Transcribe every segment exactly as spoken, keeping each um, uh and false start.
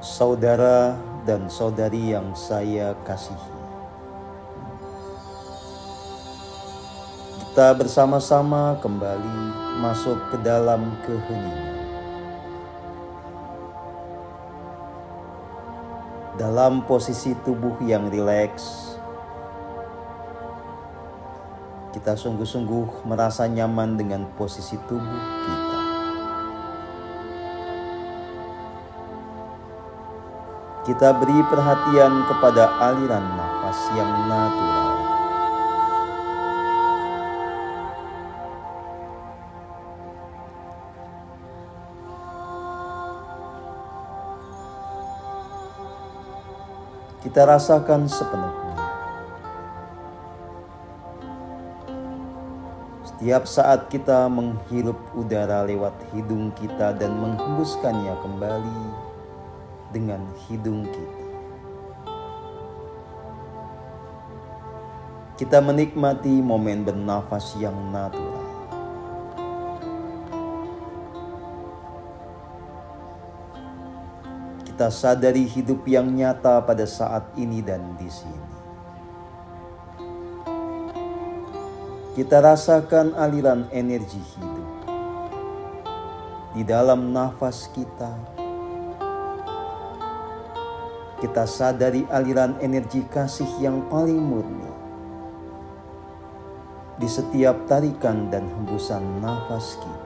Saudara dan saudari yang saya kasihi, kita bersama-sama kembali masuk ke dalam keheningan. Dalam posisi tubuh yang rileks, kita sungguh-sungguh merasa nyaman dengan posisi tubuh kita. Kita beri perhatian kepada aliran nafas yang natural. Kita rasakan sepenuhnya. Setiap saat kita menghirup udara lewat hidung kita dan menghembuskannya kembali dengan hidung kita. Kita menikmati momen bernafas yang natural. Kita sadari hidup yang nyata pada saat ini dan di sini. Kita rasakan aliran energi hidup di dalam nafas kita. Kita sadari aliran energi kasih yang paling murni di setiap tarikan dan hembusan nafas kita.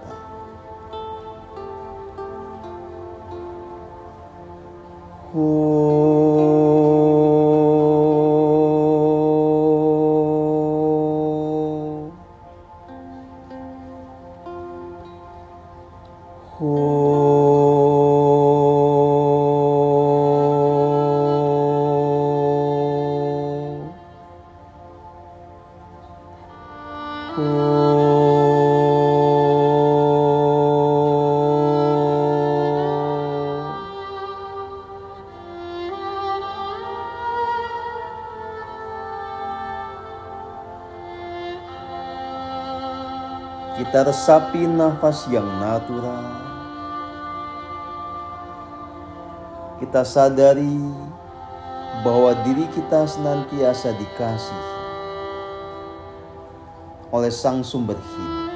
Ho. Ho. Kita resapi nafas yang natural. Kita sadari bahwa diri kita senantiasa dikasihi oleh Sang Sumber Hidup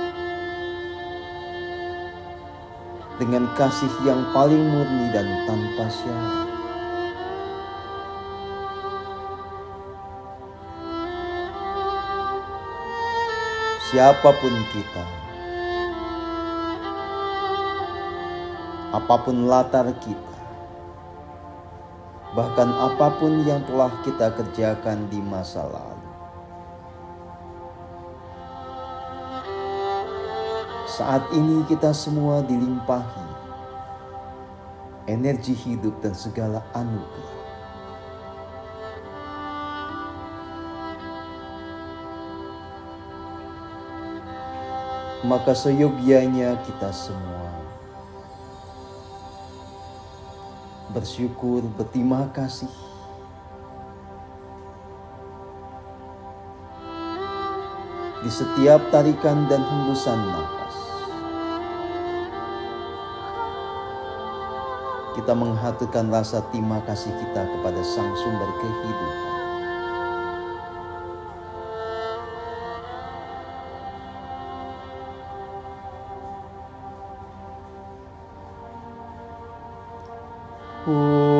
dengan kasih yang paling murni dan tanpa syarat. Siapapun kita, apapun latar kita, bahkan apapun yang telah kita kerjakan di masa lalu, saat ini kita semua dilimpahi energi hidup dan segala anugerah. Maka seyogyanya kita semua bersyukur, berterima kasih di setiap tarikan dan hembusan nafas. Kita menghaturkan rasa terima kasih kita kepada Sang Sumber Kehidupan. Ho.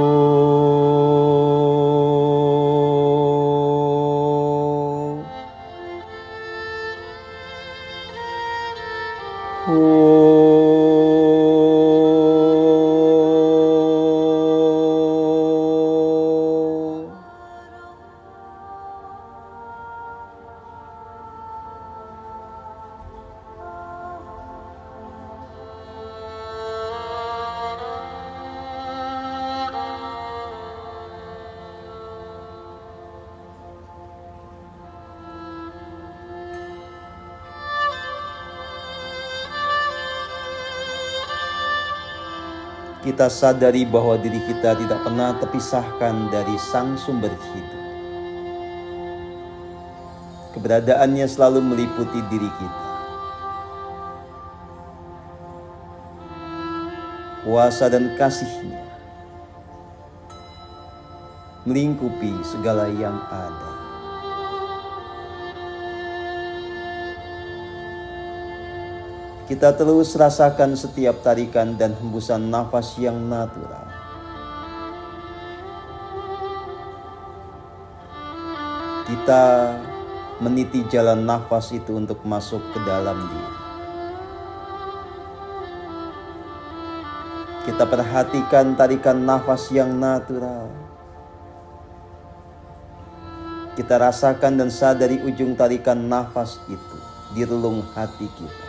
Ho. Kita sadari bahwa diri kita tidak pernah terpisahkan dari Sang Sumber Hidup. Keberadaannya selalu meliputi diri kita. Kuasa dan kasih-Nya melingkupi segala yang ada. Kita terus rasakan setiap tarikan dan hembusan nafas yang natural. Kita meniti jalan nafas itu untuk masuk ke dalam diri. Kita perhatikan tarikan nafas yang natural. Kita rasakan dan sadari ujung tarikan nafas itu di relung hati kita.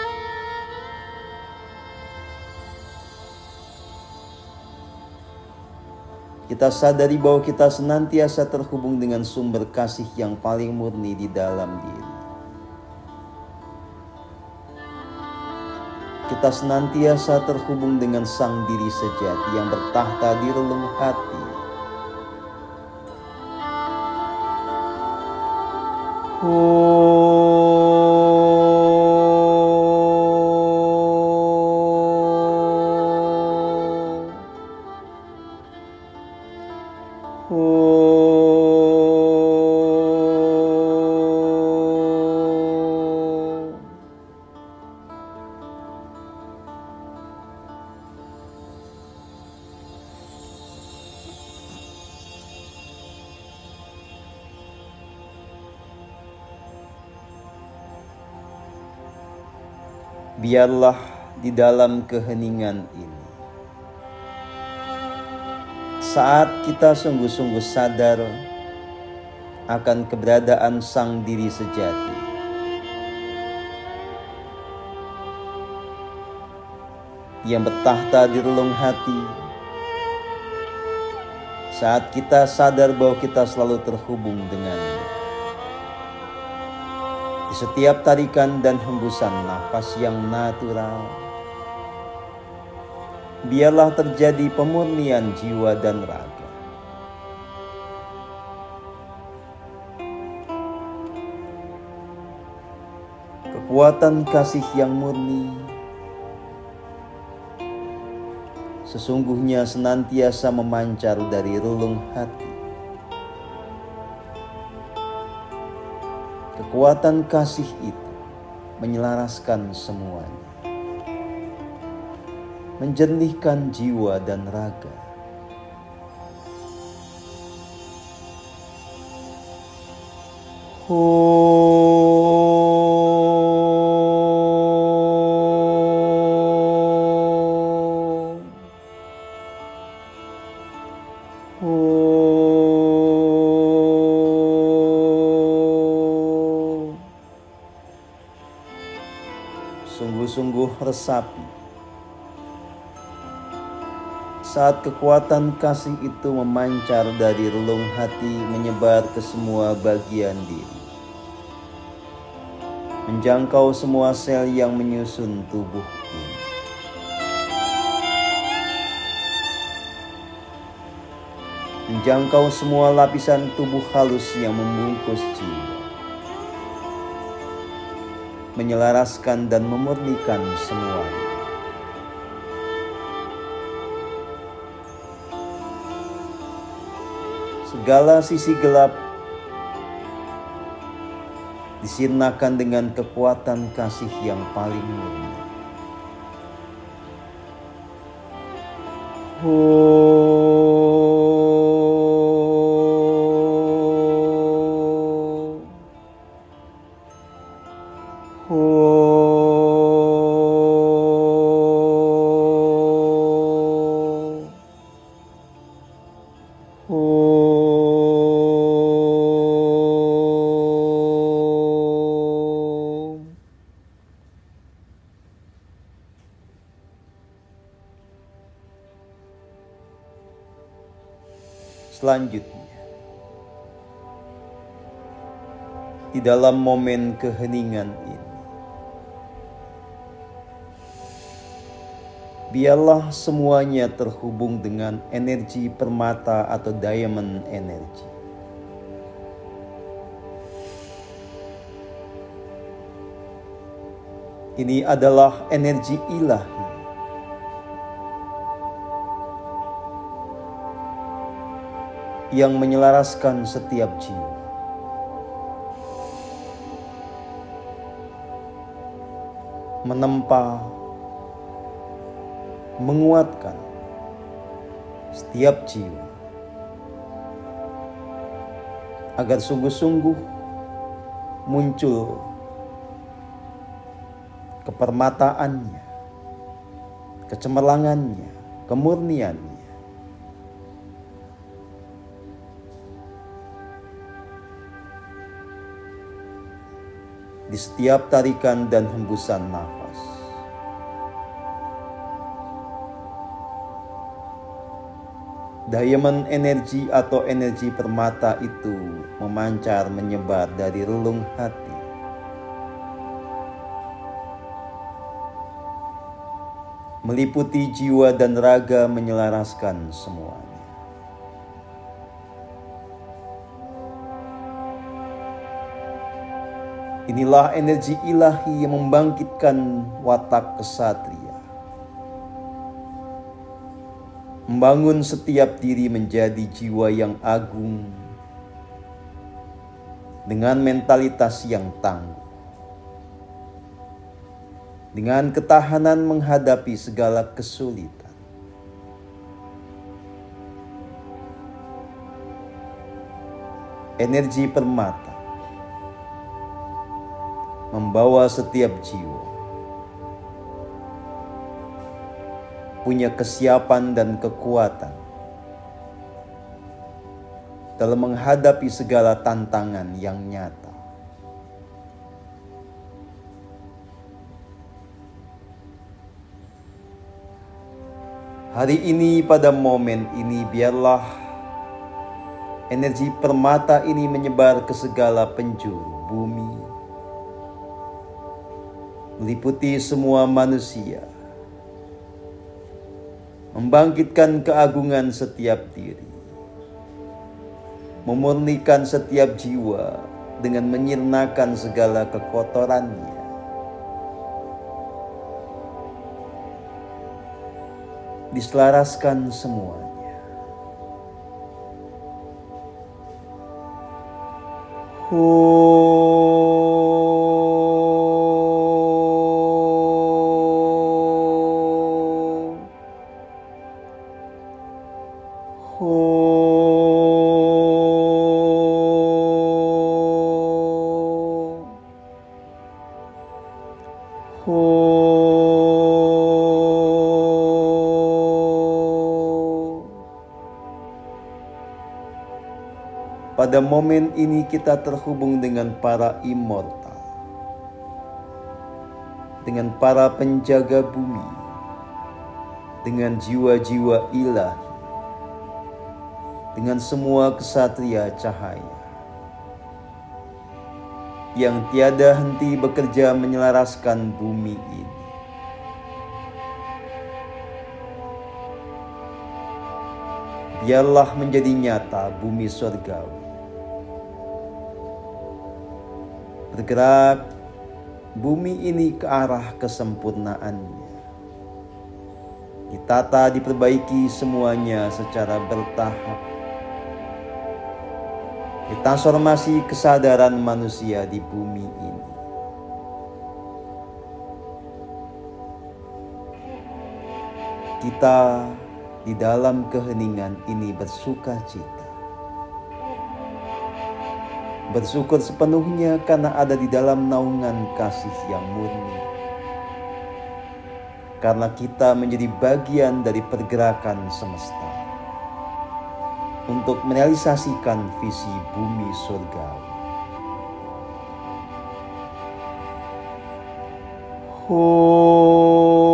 Kita sadari bahwa kita senantiasa terhubung dengan sumber kasih yang paling murni di dalam diri. Kita senantiasa terhubung dengan Sang Diri Sejati yang bertahta di relung hati. Oh. Biarlah di dalam keheningan ini, saat kita sungguh-sungguh sadar akan keberadaan Sang Diri Sejati, yang bertahta di relung hati, saat kita sadar bahwa kita selalu terhubung dengannya. Di setiap tarikan dan hembusan nafas yang natural, biarlah terjadi pemurnian jiwa dan raga. Kekuatan kasih yang murni sesungguhnya senantiasa memancar dari relung hati. Kekuatan kasih itu menyelaraskan semuanya, menjernihkan jiwa dan raga. Oh. Sungguh-sungguh resapi saat kekuatan kasih itu memancar dari relung hati, menyebar ke semua bagian diri, menjangkau semua sel yang menyusun tubuh ini. Menjangkau semua lapisan tubuh halus yang membungkus jiwa, menyelaraskan dan memurnikan semuanya. Segala sisi gelap disirnakan dengan kekuatan kasih yang paling murni. Oh. Selanjutnya, di dalam momen keheningan ini, biarlah semuanya terhubung dengan energi permata atau diamond energy. Ini adalah energi ilahi yang menyelaraskan setiap jiwa. Menempa, menguatkan setiap jiwa agar sungguh-sungguh muncul kepermataannya, kecemerlangannya, kemurniannya. Di setiap tarikan dan hembusan nafas. Diamond energi atau energi permata itu memancar menyebar dari relung hati. Meliputi jiwa dan raga, menyelaraskan semuanya. Inilah energi ilahi yang membangkitkan watak kesatria, membangun setiap diri menjadi jiwa yang agung dengan mentalitas yang tangguh, dengan ketahanan menghadapi segala kesulitan. Energi permata membawa setiap jiwa punya kesiapan dan kekuatan dalam menghadapi segala tantangan yang nyata. Hari ini, pada momen ini, biarlah energi permata ini menyebar ke segala penjuru bumi, meliputi semua manusia, membangkitkan keagungan setiap diri, memurnikan setiap jiwa dengan menyirnakan segala kekotorannya. Diselaraskan semuanya. Oh. Pada momen ini kita terhubung dengan para immortal, dengan para penjaga bumi, dengan jiwa-jiwa ilahi, dengan semua kesatria cahaya yang tiada henti bekerja menyelaraskan bumi ini. Biarlah menjadi nyata bumi surgawi, bergerak bumi ini ke arah kesempurnaannya, ditata, diperbaiki semuanya secara bertahap, ditransformasi kesadaran manusia di bumi ini. Kita di dalam keheningan ini bersuka cita, bersyukur sepenuhnya karena ada di dalam naungan kasih yang murni, karena kita menjadi bagian dari pergerakan semesta untuk merealisasikan visi bumi surgawi. Oh.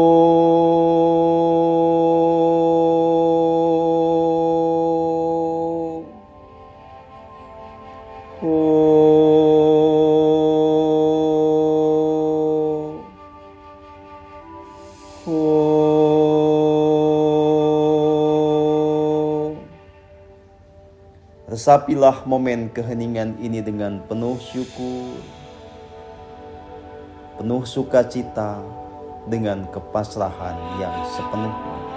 Resapilah momen keheningan ini dengan penuh syukur, penuh sukacita, dengan kepasrahan yang sepenuhnya.